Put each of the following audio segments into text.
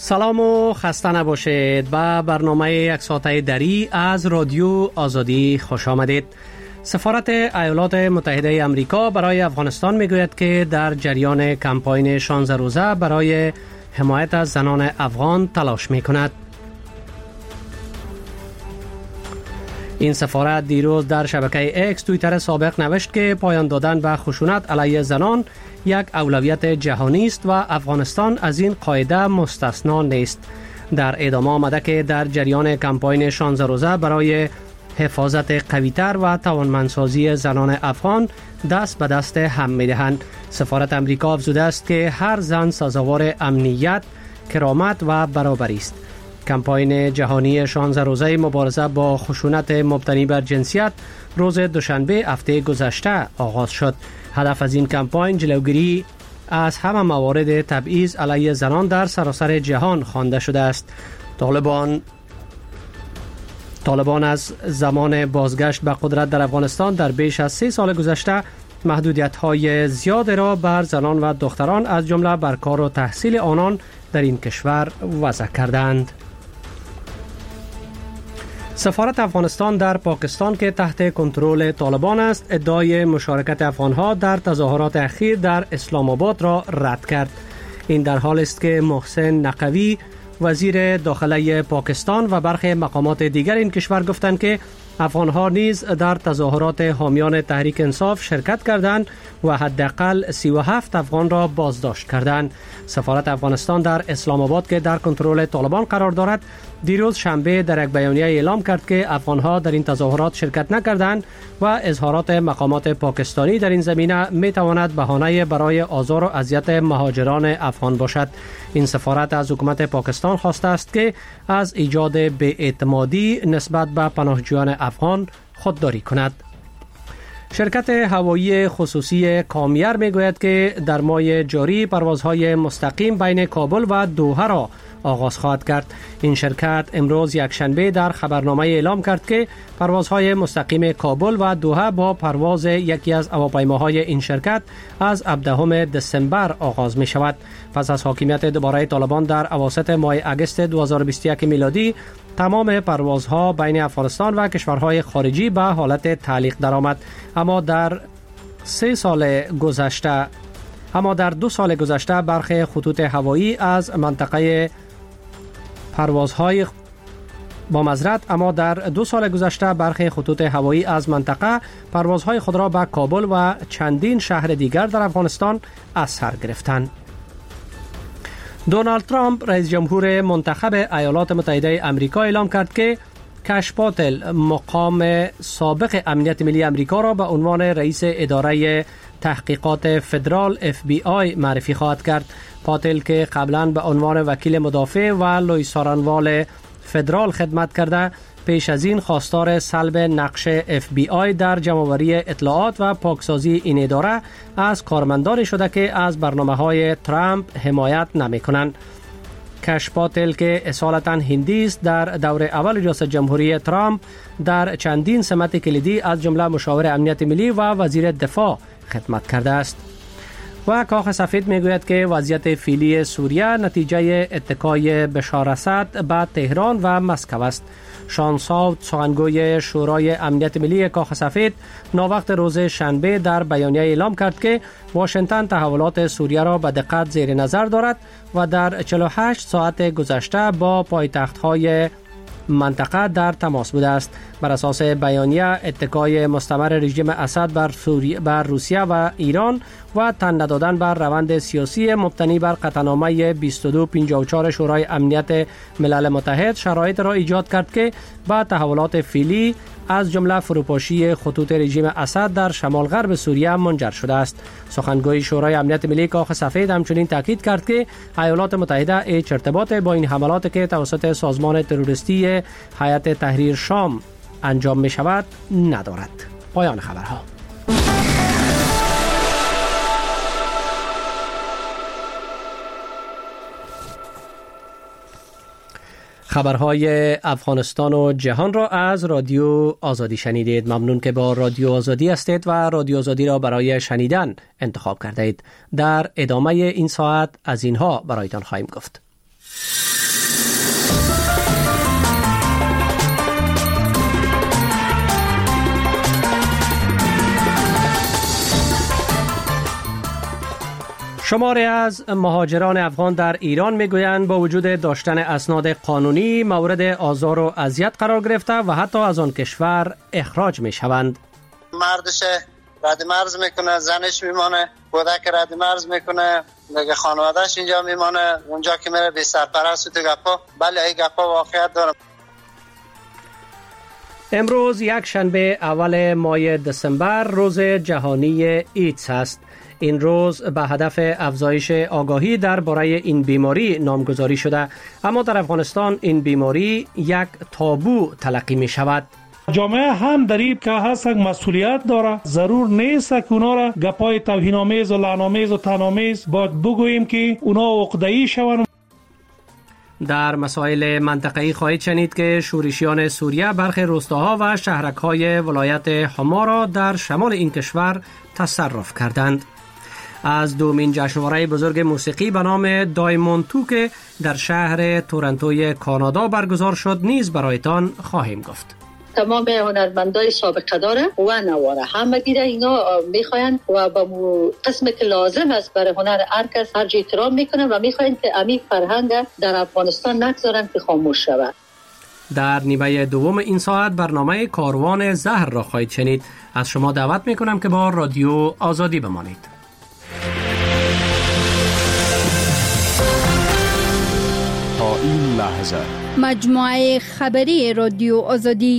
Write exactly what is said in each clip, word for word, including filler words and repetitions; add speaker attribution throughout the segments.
Speaker 1: سلام و خسته نباشید. به برنامه یک ساعته دری از رادیو آزادی خوش آمدید. سفارت ایالات متحده امریکا برای افغانستان میگوید که در جریان کمپاین شانزده روزه برای حمایت از زنان افغان تلاش میکند. این سفارت دیروز در شبکه اکس توییتر سابق نوشت که پایان دادن به خشونت علیه زنان یک اولویت جهانی است و افغانستان از این قاعده مستثنا نیست. در ادامه آمده که در جریان کمپاین شانزده روزه برای حفاظت قوی‌تر و توانمندسازی زنان افغان دست به دست هم می‌دهند. سفارت امریکا افزوده است که هر زن سزاوار امنیت، کرامت و برابری است. کمپاین جهانی شانزده روزه مبارزه با خشونت مبتنی بر جنسیت روز دوشنبه هفته گذشته آغاز شد. هدف از این کمپاین جلوگیری از همه موارد تبعیض علیه زنان در سراسر جهان خوانده شده است. طالبان طالبان از زمان بازگشت به قدرت در افغانستان در بیش از سه سال گذشته محدودیت‌های زیاد را بر زنان و دختران از جمله بر کار و تحصیل آنان در این کشور وضع کردند. سفارت افغانستان در پاکستان که تحت کنترل طالبان است، ادعای مشارکت افغانها در تظاهرات اخیر در اسلام آباد را رد کرد. این در حال است که محسن نقوی وزیر داخله پاکستان و برخی مقامات دیگر این کشور گفتند که افغانها نیز در تظاهرات حامیان تحریک انصاف شرکت کردند و حداقل سی و هفت افغان را بازداشت کردند. سفارت افغانستان در اسلام آباد که در کنترل طالبان قرار دارد، دیروز شنبه در یک بیانیه اعلام کرد که افغانها در این تظاهرات شرکت نکردند و اظهارات مقامات پاکستانی در این زمینه می تواند بهانه برای آزار و اذیت مهاجران افغان باشد. این سفارت از حکومت پاکستان خواسته است که از ایجاد بی‌اعتمادی نسبت به پناهجویان افغان خودداری کند. شرکت هوایی خصوصی کامیر میگوید که در ماه جاری پروازهای مستقیم بین کابل و دوحه را آغاز خواهد کرد. این شرکت امروز یک شنبه در خبرنامه اعلام کرد که پروازهای مستقیم کابل و دوحه با پرواز یکی از هواپیماهای این شرکت از هفدهم دسامبر آغاز می شود. پس از حاکمیت دوباره طالبان در اواسط ماه اگست دو هزار و بیست و یک میلادی، تمام پروازها بین افغانستان و کشورهای خارجی به حالت تعلیق درآمد. اما در سه سال گذشته اما در دو سال گذشته برخی خطوط هوایی از منطقه پروازهای با معذرت اما در دو سال گذشته برخی خطوط هوایی از منطقه پروازهای خود را به کابل و چندین شهر دیگر در افغانستان از سر گرفتند. دونالد ترامپ رئیس جمهور منتخب ایالات متحده امریکا اعلام کرد که کش پاتل مقام سابق امنیت ملی امریکا را به عنوان رئیس اداره تحقیقات فدرال اف بی آی معرفی خواهد کرد. پاتل که قبلا به عنوان وکیل مدافع و لویسارنوال فدرال خدمت کرده، پیش از این خواستار سلب نقش اف بی آی در جمع‌آوری اطلاعات و پاکسازی این اداره از کارمندانی شده که از برنامه‌های ترامپ حمایت نمی‌کنند. کش پاتل که اصالتاً هندی است، در دور اول ریاست جمهوری ترامپ در چندین سمت کلیدی از جمله مشاور امنیت ملی و وزیر دفاع خدمت کرده است. و کاخ سفید میگوید که وضعیت فعلی سوریه نتیجه اتکای بشار اسد به تهران و مسکو است. شان ساوت، سخنگوی شورای امنیت ملی کاخ سفید، ناوقت روز شنبه در بیانیه اعلام کرد که واشنگتن تحولات سوریه را به دقت زیر نظر دارد و در چهل و هشت ساعت گذشته با پایتخت‌های منطقه در تماس بوده است. بر اساس بیانیه، اتکای مستمر رژیم اسد بر, بر روسیه و ایران و تن ندادن بر روند سیاسی مبتنی بر قطعنامه بیست و دو پنجاه و چهار شورای امنیت ملل متحد شرایط را ایجاد کرد که با تحولات فعلی از جمله فروپاشی خطوط رژیم اسد در شمال غرب سوریه منجر شده است. سخنگوی شورای امنیت ملی کاخ سفید همچنین تاکید کرد که ایالات متحده هیچ ارتباط با این حملات که توسط سازمان تروریستی هیئت تحریر شام انجام می شود ندارد. پایان خبرها. خبرهای افغانستان و جهان را از رادیو آزادی شنیدید. ممنون که با رادیو آزادی هستید و رادیو آزادی را برای شنیدن انتخاب کرده اید. در ادامه این ساعت از اینها برایتان خواهیم گفت. شماری از مهاجران افغان در ایران میگویند با وجود داشتن اسناد قانونی مورد آزار و اذیت قرار گرفته و حتی از آن کشور اخراج میشوند.
Speaker 2: مردش رد مرز میکنه، زنش میمانه، کودک رد مرز میکنه، دیگه خانوادهش اینجا میمانه، اونجا که میره بی سرپرست و تو گپا. بله این گپا واقعیت داره.
Speaker 1: امروز یک شنبه اول ماه دسامبر روز جهانی ایدز است. این روز به هدف افزایش آگاهی درباره این بیماری نامگذاری شده، اما در افغانستان این بیماری یک تابو تلقی می شود.
Speaker 3: جامعه هم در این که هستن مسئولیت داره. ضرور نیست که اونا را گپای توهین‌آمیز و لعن‌آمیز و طعن‌آمیز باید بگوییم که اونا عقده‌ای شوند.
Speaker 1: در مسائل منطقه‌ای خواهید شنید که شورشیان سوریه برخی روستاها و شهرک‌های ولایت حما را در شمال این کشور تصرف کردند. از دومین جشنواره بزرگ موسیقی به نام دایموند تو که در شهر تورنتوی کانادا برگزار شد نیز برایتان خواهیم گفت.
Speaker 4: تمام هنرمندای سابقه داره و نواره همه گیره اینا میخواین و با قسمی که لازم است برای هنر هر کس هر جای احترام میکنن و میخواین که امی فرهنگ در افغانستان نگذارن که خاموش شود.
Speaker 1: در نیمه دوم این ساعت برنامه کاروان زهر را خواهید شنید. از شما دعوت میکنم که با رادیو آزادی بمانید.
Speaker 5: تا این لحظه
Speaker 6: مجموعه خبری رادیو آزادی.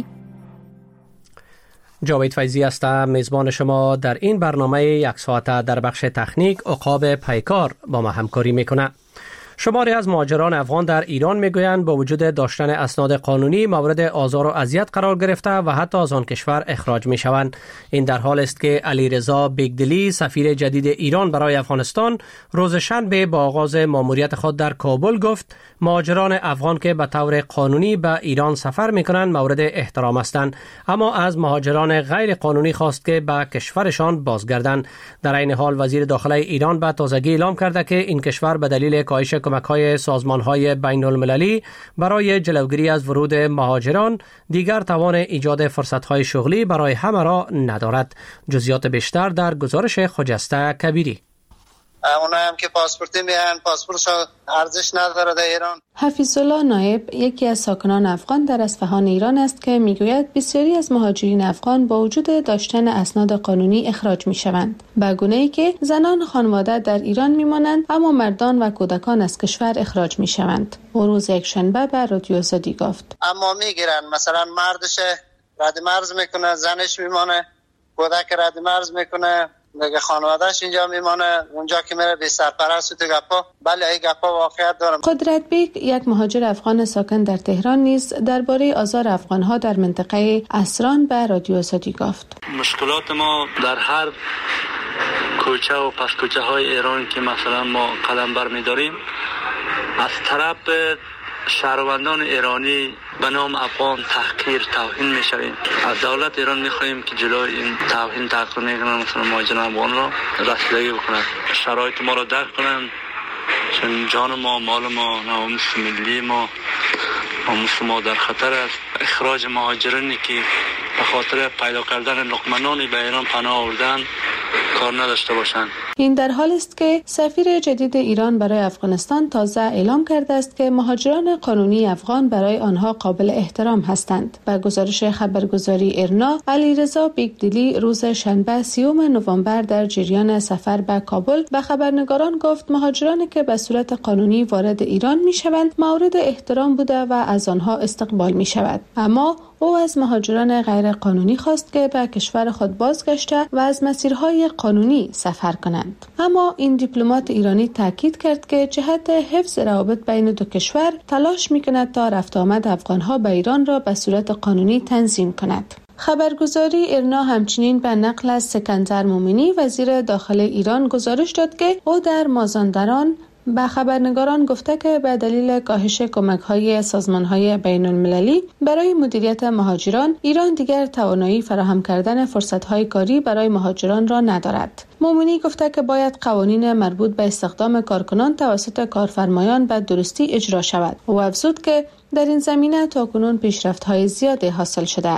Speaker 1: جاوید فیضی هستم، میزبان شما در این برنامه یک ساعته. در بخش تکنیک عقاب پیکار با ما همکاری میکنه. شماری از مهاجران افغان در ایران میگویند با وجود داشتن اسناد قانونی مورد آزار و اذیت قرار گرفته و حتی از آن کشور اخراج میشوند. این در حال است که علیرضا بیگدلی سفیر جدید ایران برای افغانستان روز شنبه با آغاز ماموریت خود در کابل گفت مهاجران افغان که به طور قانونی به ایران سفر میکنند مورد احترام هستند، اما از مهاجران غیر قانونی خواست که به کشورشان بازگردند. در این حال وزیر داخله ایران به تازگی اعلام کرده که این کشور به دلیل کاهش کمک‌های سازمان‌های بین‌المللی برای جلوگیری از ورود مهاجران دیگر توان ایجاد فرصت‌های شغلی برای همه را ندارد. جزئیات بیشتر در گزارش خجسته کبیری.
Speaker 2: اونا هم که پاسپورتی میان پاسپورتش ارزش نداره در ایران.
Speaker 7: حفیظالله نایب یکی از ساکنان افغان در اصفهان ایران است که میگوید بسیاری از مهاجرین افغان با وجود داشتن اسناد قانونی اخراج میشوند، به گونه‌ای که زنان خانواده در ایران میمانند اما مردان و کودکان از کشور اخراج میشوند. او روز یکشنبه به رادیو آزادی گفت
Speaker 2: اما میگیرن، مثلا مردش رد مرز میکنه، زنش میمانه، کودک رد مرز میکنه، دیگه خانوادهش اینجا میمانه، اونجا که میره بی سرپرست و تو گپا. بله این گپا واقعیت داره.
Speaker 7: قدرت بیگ یک مهاجر افغان ساکن در تهران نیز درباره آزار افغانها در منطقه اسران به رادیو آزادی گفت
Speaker 8: مشکلات ما در هر کوچه و پس کوچه های ایران که مثلا ما قدم بر می‌داریم از طرف شهروندان ایرانی به نام افغان تحقیر توهین میشویم. از دولت ایران میخواهیم که جلوی این توهین تحقیر میکنن مثلا مهاجران افغان را رسیدگی بکنند، شرایط ما را درک کنند، چون جان ما، مال ما، ناموس ملی ما، ناموس ما در خطر است. اخراج مهاجرانی که به خاطر پیدا کردن لقمه‌نانی به ایران پناه آوردند کار نداشته باشند.
Speaker 7: این در حال است که سفیر جدید ایران برای افغانستان تازه اعلام کرده است که مهاجران قانونی افغان برای آنها قابل احترام هستند. با گزارش خبرگزاری ایرنا، علیرضا بیگدلی روز شنبه سیوم نوامبر در جریان سفر به کابل به خبرنگاران گفت مهاجرانی که به صورت قانونی وارد ایران میشوند مورد احترام بوده و از آنها استقبال می شود. اما او از مهاجران غیر قانونی خواست که به کشور خود بازگشته و از مسیرهای قانونی سفر کنند. اما این دیپلمات ایرانی تاکید کرد که جهت حفظ روابط بین دو کشور تلاش می‌کند تا رفت آمد افغان‌ها به ایران را به صورت قانونی تنظیم کند. خبرگزاری ایرنا همچنین به نقل از سکندر مومنی وزیر داخل ایران گزارش داد که او در مازندران به خبرنگاران گفته که به دلیل کاهش کمک‌های سازمان‌های بین‌المللی برای مدیریت مهاجران، ایران دیگر توانایی فراهم کردن فرصت‌های کاری برای مهاجران را ندارد. مومنی گفته که باید قوانین مربوط به استخدام کارکنان توسط کارفرمایان به درستی اجرا شود. او افزود که در این زمینه تاکنون پیشرفت‌های زیادی حاصل شده است.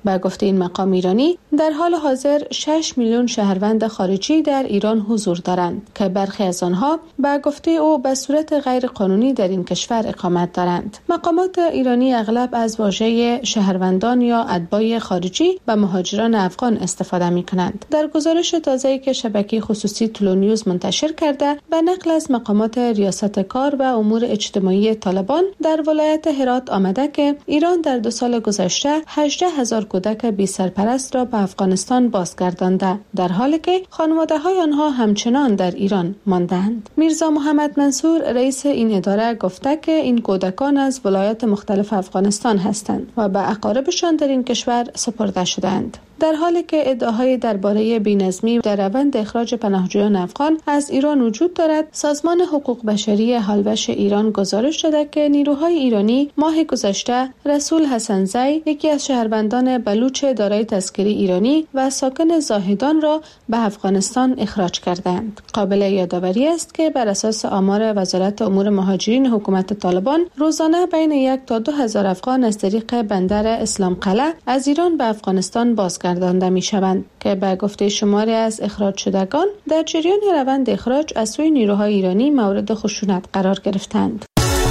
Speaker 7: به گفته این مقام ایرانی، در حال حاضر شش میلیون شهروند خارجی در ایران حضور دارند که برخی از آنها به گفته او به صورت غیر قانونی در این کشور اقامت دارند. مقامات ایرانی اغلب از واژه شهروندان یا اتباع خارجی به مهاجران افغان استفاده می کنند. در گزارش تازه‌ای که شبکه خصوصی طلوع نیوز منتشر کرده، به نقل از مقامات ریاست کار و امور اجتماعی طالبان در ولایت هرات آمده که ایران در دو سال گذشته هجده هزار کودک بی سرپرست را به افغانستان بازگردانده، در حالی که خانواده‌های آنها همچنان در ایران مانده‌اند. میرزا محمد منصور رئیس این اداره گفته که این کودکان از ولایات مختلف افغانستان هستند و به اقاربشان در این کشور سپرده شدند. در حالی که ادعاهای درباره بی‌نظمی در روند اخراج پناهجویان افغان از ایران وجود دارد، سازمان حقوق بشری هالوش ایران گزارش داده که نیروهای ایرانی ماه گذشته رسول حسن‌زی، یکی از شهروندان بلوچ دارای تذکره ایرانی و ساکن زاهدان را به افغانستان اخراج کردند. قابل یادآوری است که بر اساس آمار وزارت امور مهاجرین حکومت طالبان، روزانه بین یک تا دو هزار افغان از طریق بندر اسلام قلعه از ایران به افغانستان بازگردانده گردانده می شوند که به گفته شماری از اخراج شدگان در جریان روند اخراج از سوی نیروهای ایرانی مورد خشونت قرار گرفتند.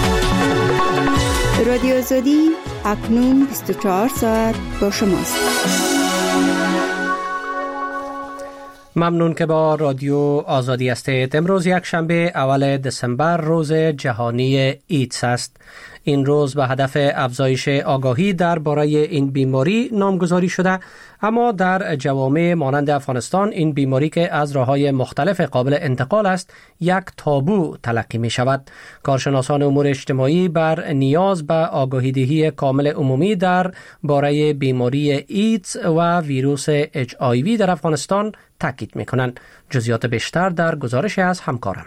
Speaker 6: رادیو آزادی اکنون بیست و چهار ساعت با شماست.
Speaker 1: ممنون که با رادیو آزادی هستید. امروز یک شنبه اول دسامبر روز جهانی ایدز است. این روز به هدف افزایش آگاهی درباره این بیماری نامگذاری شده، اما در جوامع مانند افغانستان این بیماری که از راه‌های مختلف قابل انتقال است یک تابو تلقی می شود. کارشناسان امور اجتماعی بر نیاز به آگاهی دهی کامل عمومی در باره بیماری ایدز و ویروس اچ آی وی در افغانستان تاکید می کنند. جزئیات بیشتر در گزارش از همکارم.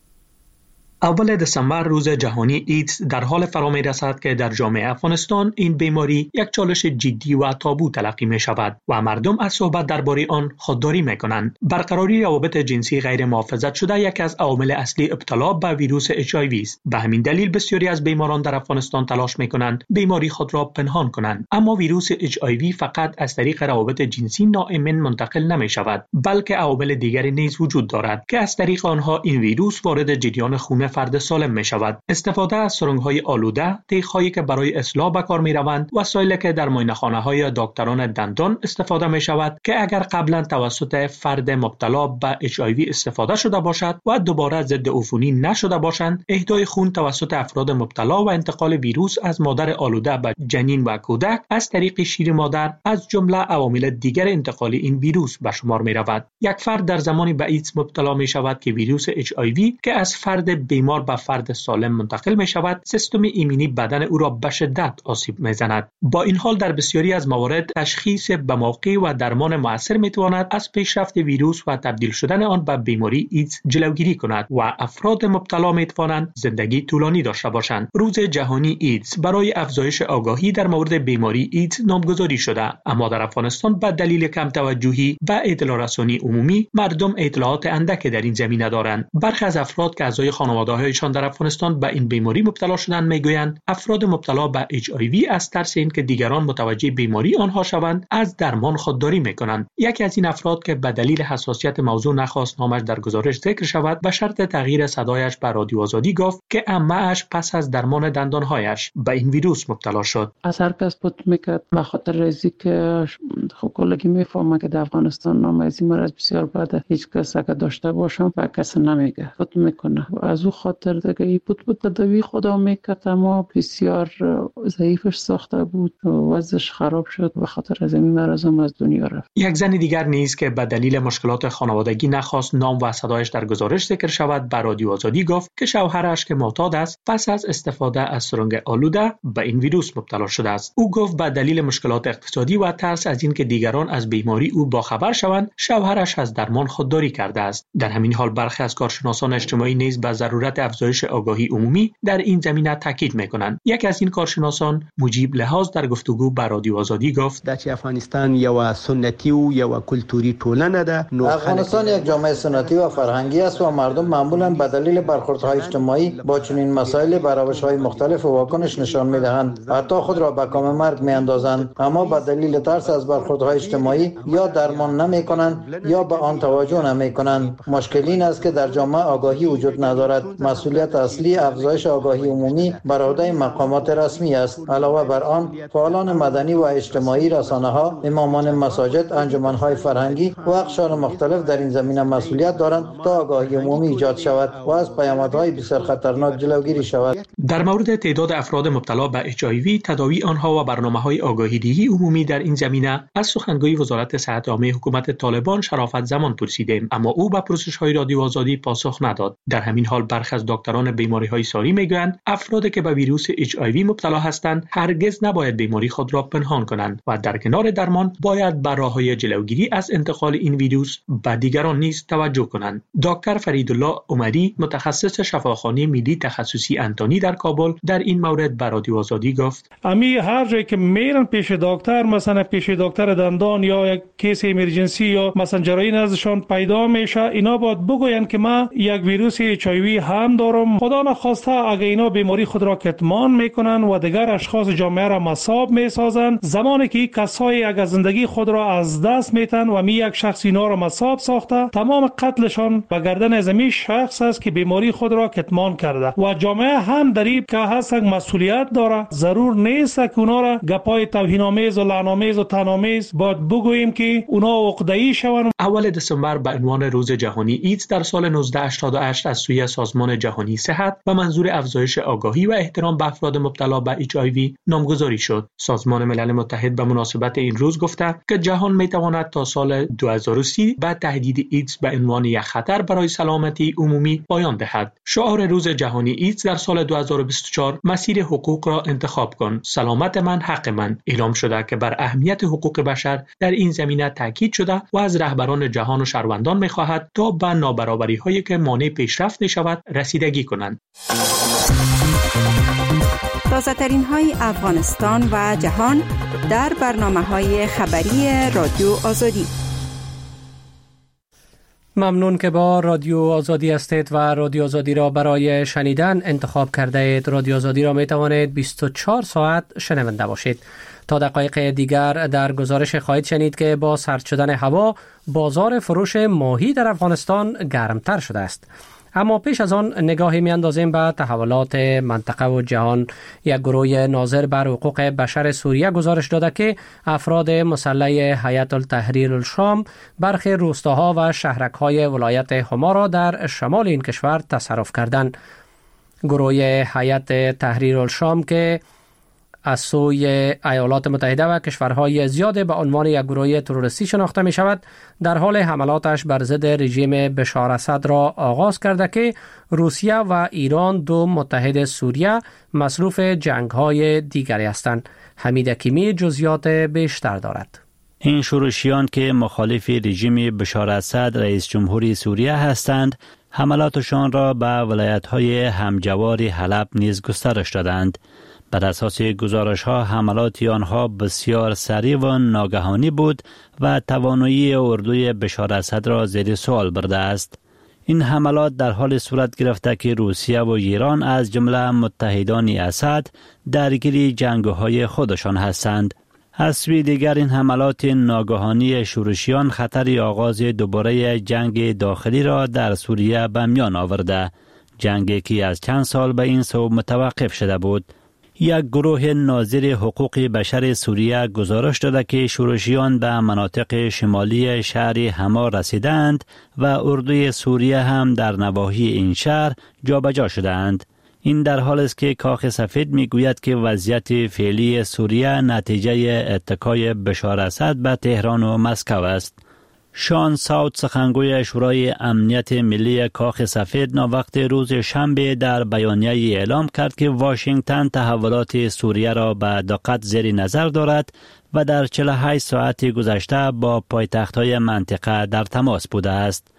Speaker 9: اول دسامبر روز جهانی ایدز در حال فرا می رسد که در جامعه افغانستان این بیماری یک چالش جدی و تابو تلقی می شود و مردم از صحبت درباره آن خودداری می کنند. برقراری روابط جنسی غیر محافظت شده یکی از عوامل اصلی ابتلا به ویروس اچ آی وی است. به همین دلیل بسیاری از بیماران در افغانستان تلاش می کنند بیماری خود را پنهان کنند. اما ویروس اچ آی وی فقط از طریق روابط جنسی ناامن منتقل نمی شود، بلکه عوامل دیگری نیز وجود دارد که از طریق آنها این ویروس وارد جریان خون فرد سالم می شود. استفاده از سرنگ‌های آلوده، تیغ‌هایی که برای اصلاح به کار می روند، وسایلی که در معاینه‌خانه‌های دکتران دندان استفاده می شود که اگر قبلا توسط فرد مبتلا به اچ آی وی استفاده شده باشد و دوباره ضد عفونی نشده باشند، اهدای خون توسط افراد مبتلا و انتقال ویروس از مادر آلوده به جنین و کودک از طریق شیر مادر از جمله عوامل دیگر انتقال این ویروس به شمار می رود. یک فرد در زمانی به ایدز مبتلا می شود که ویروس اچ آی وی که از فرد بیمار به فرد سالم منتقل می شود، سیستم ایمنی بدن او را به شدت آسیب می زند. با این حال در بسیاری از موارد تشخیص به موقع و درمان مؤثر می تواند از پیشرفت ویروس و تبدیل شدن آن به بیماری ایدز جلوگیری کند و افراد مبتلا می توانند زندگی طولانی داشته باشند. روز جهانی ایدز برای افزایش آگاهی در مورد بیماری ایدز نامگذاری شده، اما در افغانستان به دلیل کم توجهی و اطلاع رسانی عمومی مردم اطلاعات اندکی در این زمینه دارند. برخی از افراد که اعضای خانواده‌هایشان در افغانستان به این بیماری مبتلا شدند میگویند افراد مبتلا به اچ آی وی از ترس اینکه دیگران متوجه بیماری آنها شوند از درمان خودداری میکنند. یکی از این افراد که به دلیل حساسیت موضوع نخواست نامش در گزارش ذکر شود، به شرط تغییر صدایش به رادیو آزادی گفت که عمه‌اش پس از درمان دندانهایش به این ویروس مبتلا شد.
Speaker 10: از هر کس بود میکرد به خاطر ریزی که خب کلگی میفهمه که در افغانستان نام از این مرض بسیار بده، هیچ کس اگه داشته باشم و کس نمیگه بود میکنه و از او خاطر دیگه ای بود بود تداوی خدا میکرد، اما بسیار ضعیفش ساخته بود و وضعش خراب شد و خاطر از این مرض هم از دنیا رفت.
Speaker 9: یک زن دیگر نیز که به دلیل مشکلات خانوادگی نخواست نام و صدایش در گزارش ذکر شود به رادیو آزادی گفت که شوهرش که معتاد است پس از استفاده از سرنگ آلوده به این ویروس مبتلا شده است. او گفت به دلیل مشکلات اقتصادی و ترس از اینکه دیگران از بیماری او باخبر شوند شوهرش از درمان خودداری کرده است. در همین حال برخی از کارشناسان اجتماعی نیز به ضرورت ضرورت افزایش آگاهی عمومی در این زمینه تاکید می‌کنند. یکی از این کارشناسان مجیب لحاظ در گفتگو با رادیو آزادی گفت:
Speaker 11: در افغانستان یو سنتی و یو کلتوری ټولنه ده.
Speaker 12: افغانستان یک جامعه سنتی و فرهنگی است و مردم معمولاً به دلیل برخوردهای اجتماعی با چنین مسائل به روش‌های مختلف واکنش نشان می‌دهند. حتی خود را به کام مرگ می‌اندازند، اما به دلیل ترس از برخوردهای اجتماعی یا درمان نمی‌کنند یا به آن توجه نمی‌کنند. مشکل این است که در جامعه آگاهی وجود ندارد. مسئولیت اصلی افزایش آگاهی عمومی بر عهده مقامات رسمی است. علاوه بر آن، فعالان مدنی و اجتماعی، رسانه‌ها، امامان مساجد، انجمن‌های فرهنگی و اقشار مختلف در این زمینه مسئولیت دارند تا آگاهی عمومی ایجاد شود و از پیامدهای بسیار خطرناک جلوگیری شود.
Speaker 9: در مورد تعداد افراد مبتلا به اچ آی وی، تداوی آنها و برنامه‌های آگاهی‌دهی عمومی در این زمینه از سخنگوی وزارت صحت عامه حکومت طالبان شرافت زمان پرسیدیم، اما او به پرسش‌های رادیو آزادی پاسخ نداد. در همین حال برخی از دکتران بیماری‌های ساری میگویند افرادی که به ویروس اچ آی وی مبتلا هستند هرگز نباید بیماری خود را پنهان کنند و در کنار درمان باید بر راه‌های جلوگیری از انتقال این ویروس به دیگران نیز توجه کنند. دکتر فریدالله عمری، متخصص شفاخانه ملی تخصصی انتونی در کابل، در این مورد به رادیو آزادی گفت:
Speaker 3: امی هر جایی که میرن پیش دکتر، مثلا پیش دکتر دندان یا یک کیس امرجنسی یا مثلا جراحی نزدشان پیدا میشه، اینا باید بگوین که ما یک ویروس اچ آی وی هم دارم. خدا نخواسته اگه اینا بیماری خود را کتمان میکنن و دیگر اشخاص جامعه را مصاب میسازن، زمانی که این کسایی اگه زندگی خود را از دست میتن و می یک شخص اینا را مصاب ساخته، تمام قتلشان به گردن از این شخص است که بیماری خود را کتمان کرده و جامعه هم در این که هست مسئولیت داره. ضرور نیست که اونا را گپای توهین آمیز و لعن آمیز و طعن آمیز باید بگوییم که اونا عقده‌ای شوند.
Speaker 9: اول دسامبر به عنوان روز جهانی ایدز در سال نوزده هشتاد و هشت از سوی سازمان جهانی صحت و منظور افزایش آگاهی و احترام به افراد مبتلا به اچ آی وی نامگذاری شد. سازمان ملل متحد به مناسبت این روز گفته که جهان میتواند تا سال دو هزار و سی به تهدید ایدز به عنوان یک خطر برای سلامتی عمومی پایان دهد. شعار روز جهانی ایدز در سال دو هزار و بیست و چهار مسیر حقوق را انتخاب کن، سلامت من حق من اعلام شده که بر اهمیت حقوق بشر در این زمینه تاکید شده و از رهبران جهان و شهروندان می‌خواهد تا به نابرابری‌هایی که مانع پیشرفت می‌شود رسیدگی کنند.
Speaker 6: تازه‌ترین های افغانستان و جهان در برنامه‌های خبری رادیو آزادی.
Speaker 1: ممنون که با رادیو آزادی هستید و رادیو آزادی را برای شنیدن انتخاب کرده اید. رادیو آزادی را می توانید بیست و چهار ساعت شنونده باشید. تا دقایق دیگر در گزارش خواهید شنید که با سرد شدن هوا بازار فروش ماهی در افغانستان گرمتر شده است. اما پیش از آن نگاهی می‌اندازیم به تحولات منطقه و جهان. یک گروه ناظر بر حقوق بشر سوریه گزارش داده که افراد مسلح هیئت التحریر الشام برخی روستاها و شهرک‌های ولایت حما را در شمال این کشور تصرف کردند. گروه هیئت تحریر الشام که از سوی ایالات متحده و کشورهای زیاد به عنوان یک گروه تروریستی شناخته می شود، در حال حملاتش بر ضد رژیم بشار اسد را آغاز کرده که روسیه و ایران دو متحد سوریه مصروف جنگ‌های دیگری هستند. حمید حکیمی جزئیات بیشتر دارد.
Speaker 13: این شورشیان که مخالف رژیم بشار اسد رئیس جمهوری سوریه هستند، حملاتشان را به ولایت‌های همجوار حلب نیز گسترش دادند. بر اساس گزارش ها حملات آنها بسیار سریع و ناگهانی بود و توانایی اردوی بشار اسد را زیر سوال برده است. این حملات در حال صورت گرفته که روسیه و ایران از جمله متحدان اسد درگیر جنگ‌های خودشان هستند. از سوی دیگر این حملات ناگهانی شورشیان خطر آغاز دوباره جنگ داخلی را در سوریه به میان آورده، جنگی که از چند سال به این سو متوقف شده بود. یک گروه ناظر حقوق بشر سوریه گزارش داده که شورشیان به مناطق شمالی شهر حما رسیدند و اردوی سوریه هم در نواحی این شهر جابجا شدند. این در حالی است که کاخ سفید میگوید که وضعیت فعلی سوریه نتیجه اتکای بشار اسد به تهران و مسکو است. شان ساوت، سخنگوی شورای امنیت ملی کاخ سفید، ناوقت روز شنبه در بیانیه اعلام کرد که واشنگتن تحولات سوریه را به دقت زیر نظر دارد و در چهل و هشت ساعت گذشته با پایتخت‌های منطقه در تماس بوده است.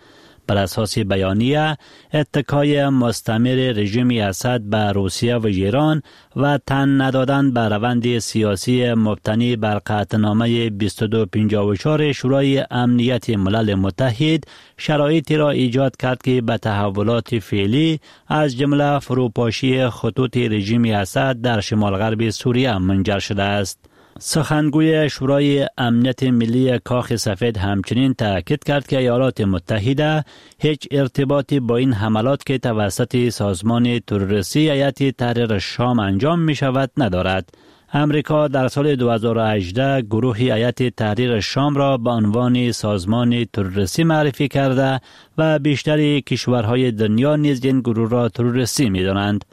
Speaker 13: بر اساس بیانیه، اتکای مستمر رژیم اسد به روسیه و ایران و تن ندادن به روند سیاسی مبتنی بر قطعنامه بیست و دو پنجاه و چهار شورای امنیت ملل متحد شرایطی را ایجاد کرد که به تحولات فعلی از جمله فروپاشی خطوط رژیم اسد در شمال غرب سوریه منجر شده است. سخنگوی شورای امنیت ملی کاخ سفید همچنین تاکید کرد که ایالات متحده هیچ ارتباطی با این حملات که توسط سازمان تروریستی هیئت تحریر شام انجام می شود ندارد. امریکا در سال دو هزار و هجده گروه هیئت تحریر شام را به عنوان سازمان تروریستی معرفی کرده و بیشتر کشورهای دنیا نیز این گروه را تروریستی می دانند.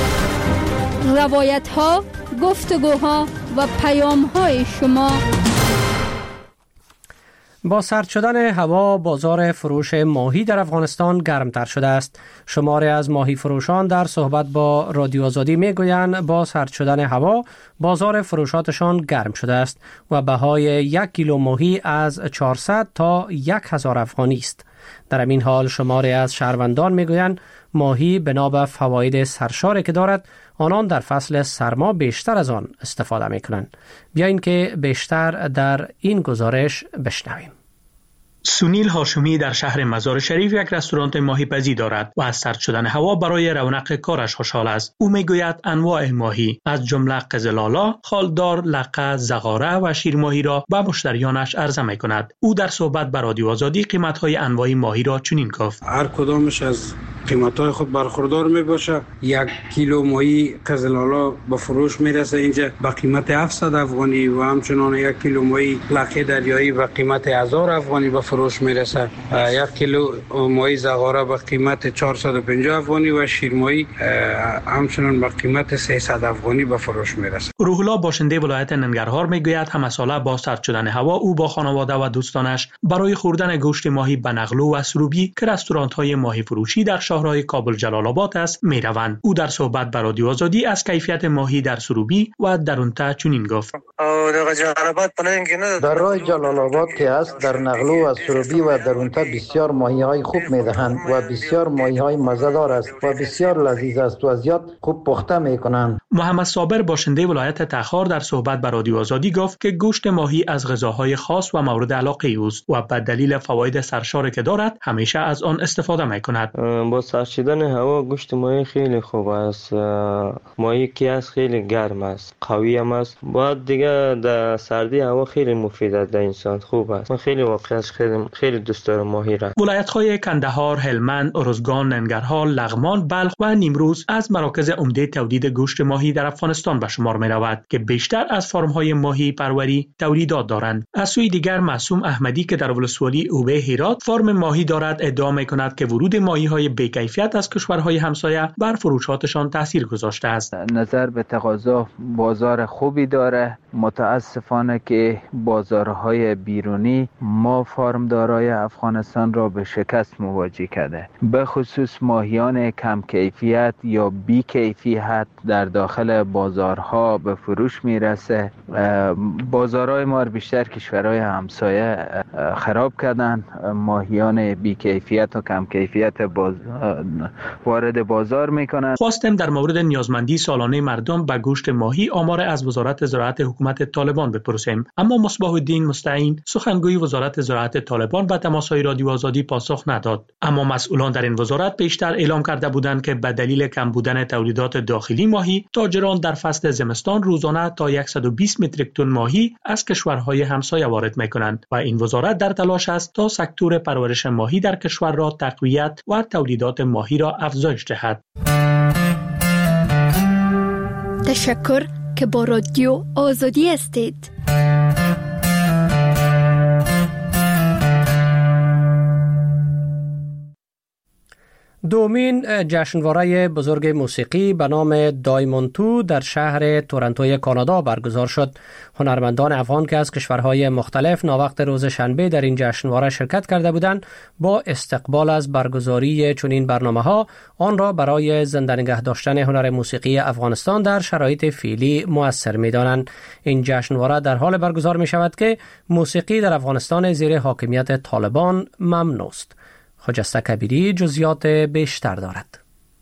Speaker 14: روایت ها، گفتگوها و پیام های شما.
Speaker 1: با سرد شدن هوا بازار فروش ماهی در افغانستان گرمتر شده است. شماری از ماهی فروشان در صحبت با رادیو آزادی می گویند با سرد شدن هوا بازار فروشاتشان گرم شده است و بهای یک کیلو ماهی از چهارصد تا یک هزار افغانی است. در این حال شماری از شهروندان می گویند ماهی بنا به فواید سرشاری که دارد آنان در فصل سرما بیشتر از آن استفاده می کنند. بیایید که بیشتر در این گزارش بشنویم.
Speaker 9: سونیل هاشمی در شهر مزار شریف یک رستوران ماهی پزی دارد و از سرد شدن هوا برای رونق کارش خوشحال است. او میگوید انواع ماهی از جمله قزلالا، خالدار، لقه، زغاره و شیرماهی را به مشتریانش عرضه می کند. او در صحبت با رادیو آزادی قیمت‌های انواع ماهی را چنین گفت:
Speaker 15: هر کدامش از قیمت‌های خود برخوردار می باشه. یک کیلو ماهی قزلالا به فروش میرسه اینجا به قیمت هفتصد افغانی و همچنان یک کیلو ماهی لقه دریایی به قیمت هزار افغانی به فروش میرسه. یک کیلو ماهی زغاره به قیمت چهارصد و پنجاه افغانی و شیرماهی همچنان به قیمت سیصد افغانی به فروش میرسه.
Speaker 9: روح الله باشنده ولایت ننگرهار میگوید همه ساله با سرد شدن هوا او با خانواده و دوستانش برای خوردن گوشت ماهی به نغلو و سروبی که رستوران‌های ماهی فروشی در شهرهای کابل جلال آباد است میروند. او در صحبت با رادیو آزادی از کیفیت ماهی در سروبی و درونتا چنین گفت:
Speaker 12: در راه جلال آباد که است در نغلو و سروبی و درونتا بسیار ماهی های خوب میدهند و بسیار ماهی های مزه‌دار است و بسیار لذیذ است و زیاد خوب پخته میکنند.
Speaker 9: محمد صابر باشنده ولایت تخار در صحبت با رادیو آزادی گفت که گوشت ماهی از غذاهای خاص و مورد علاقه اوست و به دلیل فواید سرشاری که دارد همیشه از آن استفاده میکند.
Speaker 16: با سرد شدن هوا گوشت ماهی خیلی خوب است. ماهی که است خیلی گرم است، قوی هم است. بعد دیگه در سردی هوا خیلی مفید است در انسان، خوب است. من خیلی واقعا خیلی خیلی دوست دارم ماهی را.
Speaker 9: ولایت‌های کندهار، هلمند، ارزگان، ننگرهار، لغمان، بلخ و نیمروز از مراکز عمده تولید گوشت ماهی در افغانستان به شمار می‌رود که بیشتر از فرم‌های ماهی پروری تولیدات دارند. از سوی دیگر معصوم احمدی که در ولسوالی اوبه هرات فرم ماهی دارد ادعا می‌کند که ورود ماهی‌های بی‌کیفیت از کشورهای همسایه بر فروشاتشان تاثیر گذاشته است.
Speaker 17: نظر به تقاضا بازار خوبی داره. متاسفانه که بازارهای بیرونی ما فارمدارای افغانستان را به شکست مواجه کرده. به خصوص ماهیان کم کیفیت یا بی کیفیت در داخل بازارها به فروش میرسه. بازارهای ما بیشتر کشورهای همسایه خراب کردن. ماهیان بی کیفیت و کم کیفیت باز... وارد بازار میکنن.
Speaker 9: خواستم در مورد نیازمندی سالانه مردم به گوشت ماهی آمار از وزارت زراعت حکومت طالبان بپرسیم، اما مصباح الدین مستعین سخنگوی وزارت زراعت طالبان به تماس‌های رادیو آزادی پاسخ نداد. اما مسئولان در این وزارت بیشتر اعلام کرده بودند که به دلیل کم بودن تولیدات داخلی ماهی، تاجران در فصل زمستان روزانه تا صد و بیست متریک تن ماهی از کشورهای همسایه وارد می‌کنند و این وزارت در تلاش است تا سکتور پرورش ماهی در کشور را تقویت و تولیدات ماهی را افزایش دهد.
Speaker 14: تشکر که با رادیو آزادی هستید.
Speaker 1: دومین جشنواره بزرگ موسیقی به نام دایمونتو در شهر تورنتوی کانادا برگزار شد. هنرمندان افغان که از کشورهای مختلف ناوقت روز شنبه در این جشنواره شرکت کرده بودند با استقبال از برگزاری چنین برنامه‌ها آن را برای زنده نگه داشتن هنر موسیقی افغانستان در شرایط فعلی مؤثر می‌دانند. این جشنواره در حال برگزار می‌شود که موسیقی در افغانستان زیر حاکمیت طالبان ممنوع است. خجسته کبیری جزئیات بیشتر دارد.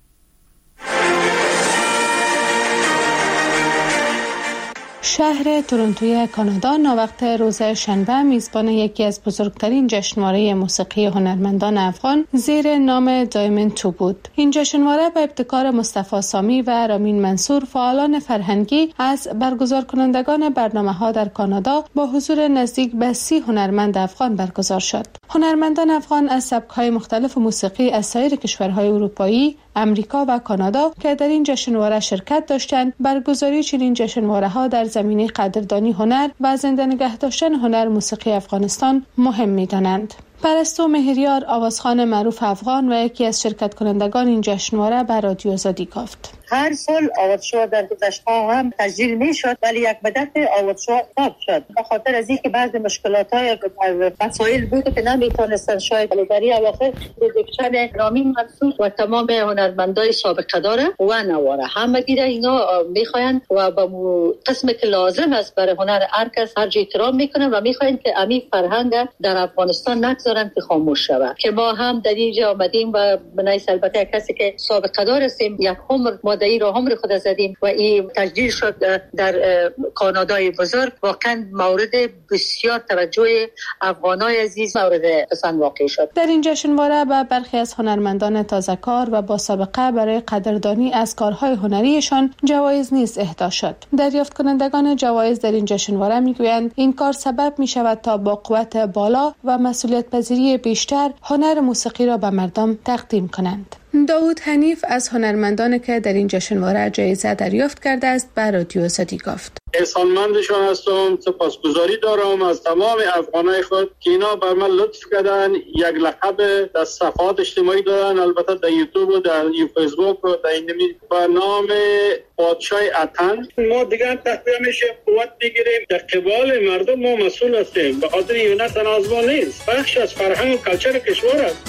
Speaker 7: شهر تورنتوی کانادا ناوقت روز شنبه میزبان یکی از بزرگترین جشنواره موسیقی هنرمندان افغان زیر نام دایموند تو بود. این جشنواره به ابتکار مصطفی سامی و رامین منصور، فعالان فرهنگی از برگزار کنندگان برنامه‌ها در کانادا با حضور نزدیک به سی هنرمند افغان برگزار شد. هنرمندان افغان از سبک‌های مختلف موسیقی از سایر کشورهای اروپایی، امریکا و کانادا که در این جشنواره شرکت داشتند، برگزاری چنین جشنواره‌ها در زمینه قدردانی هنر و زنده نگه داشتن هنر موسیقی افغانستان مهم می‌دانند. پرستو مهریار، آوازخوان معروف افغان و یکی از شرکت کنندگان این جشنواره، به رادیو آزادی گفت:
Speaker 4: هر سال آوازشو در گذشته هم تسجیل می شد، ولی یک مدت آوازشو قطع شد به خاطر از اینکه بعضی مشکلات‌های مسائل بود که نمیتونستن شاید در این اواخر پروداکشن رامین منصور و تمام هنرمندای سابقه داره و نواره همه دیره اینا میخواین و با قسمی که لازم است برای هنر هر کس هر جای احترام میکنن و میخواین که امی فرهنگ در افغانستان نگذارن که خاموش شود. که ما هم در اینجا آمدیم و بنای البته کسی که سابقه دار هستیم یک عمر مادهی را عمر خود زدیم و این تسجیل شد در کانادای بزرگ. واقعا مورد بسیار توجه افغانای عزیز مورد پسند واقع شد.
Speaker 7: در این جشنواره به برخی از هنرمندان تازه‌کار و با سابقه برای قدردانی از کارهای هنریشان جوایز نیز اهدا شد. دریافت کنندگان جوایز در این جشنواره میگویند این کار سبب می شود تا با قوت بالا و مسئولیت پذیری بیشتر هنر موسیقی را به مردم تقدیم کنند. داود حنیف از هنرمندان که در این جشنواره جایزه دریافت کرده است به رادیو آزادی گفت:
Speaker 18: احسانمندشان هستم، سپاسگزاری دارم از تمام افغانای خود که اینا بر من لطف کردن، یک لقب در صفحات اجتماعی دادن، البته در یوتیوب و در فیسبوک و در این به نام پادشاه اتن. ما دیگه تقویه میشه قوت بگیریم، در قبال مردم ما مسئول هستیم، به خاطر اینا تنازع نیست، بخش از فرهنگ و کلچر کشور است.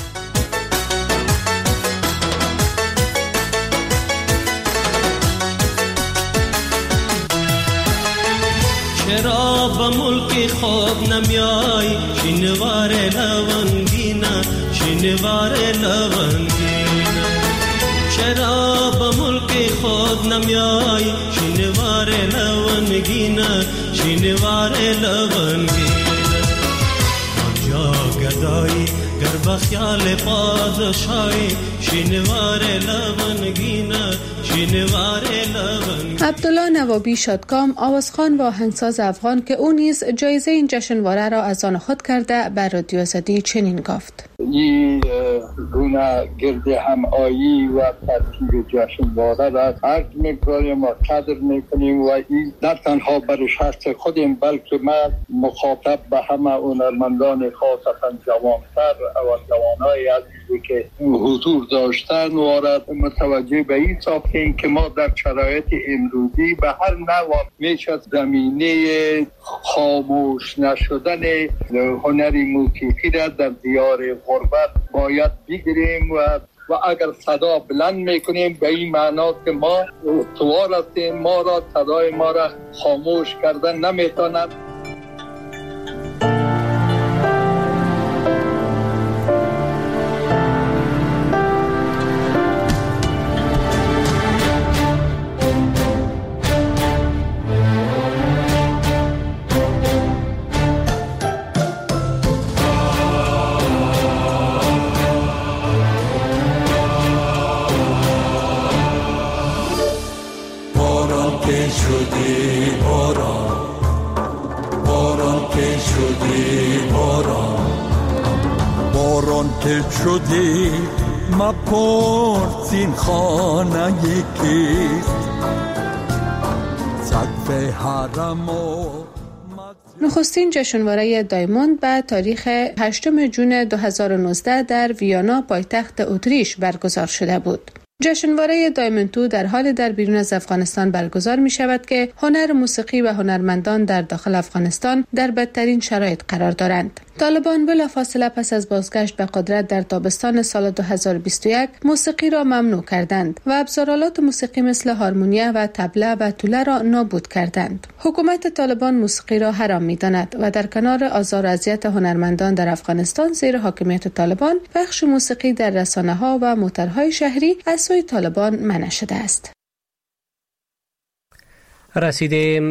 Speaker 19: چرا به ملک خود نمیای شینوار لونگینا شینوار لونگینا چرا به ملک خود نمیای شینوار لونگینا شینوار لونگینا آنجا گدایی گر بخیال پادشاهی شینوار لونگینا شینوار لونگینا.
Speaker 7: عبدالله نوابی شادکام، آوازخوان و آهنگساز افغان که او نیز جایزه این جشنواره را از آن خود کرده، بر رادیو آزادی چنین گفت:
Speaker 20: این گونه گرد همایی و ترتیب جشنواره را عرض می‌کنیم و قدر می‌کنیم و این نه تنها برای شخص خودم بلکه من مخاطب به همه هنرمندان خاصتا جوانتر و جوانای عزیزی که حضور داشتن و متوجه به این ساختیم که ما در شرایط امروزی به هر نوع میشه زمینه خاموش نشدن هنری موسیقی را در دیار غربت باید بگیریم و و اگر صدا بلند میکنیم به این معنا که ما توار هستیم، ما را صدای ما را خاموش کردن نمیتونند.
Speaker 21: شدی مپرس این خانه یکیست سقف حرم و
Speaker 7: نخستین جشنواره دایموند به تاریخ هشتم ژوئن دو هزار و نوزده در ویانا پایتخت اتریش برگزار شده بود. جشنواره دایموند تو در حال در بیرون از افغانستان برگزار می شود که هنر موسیقی و هنرمندان در داخل افغانستان در بدترین شرایط قرار دارند. طالبان بلافاصله پس از بازگشت به قدرت در تابستان سال دو هزار و بیست و یک موسیقی را ممنوع کردند و ابزارالات موسیقی مثل هارمونیه و طبله و توله را نابود کردند. حکومت طالبان موسیقی را حرام می‌داند و در کنار آزار و اذیت هنرمندان در افغانستان زیر حاکمیت طالبان، پخش موسیقی در رسانه‌ها و موترهای شهری از سوی طالبان منع شده است.
Speaker 1: رسیدیم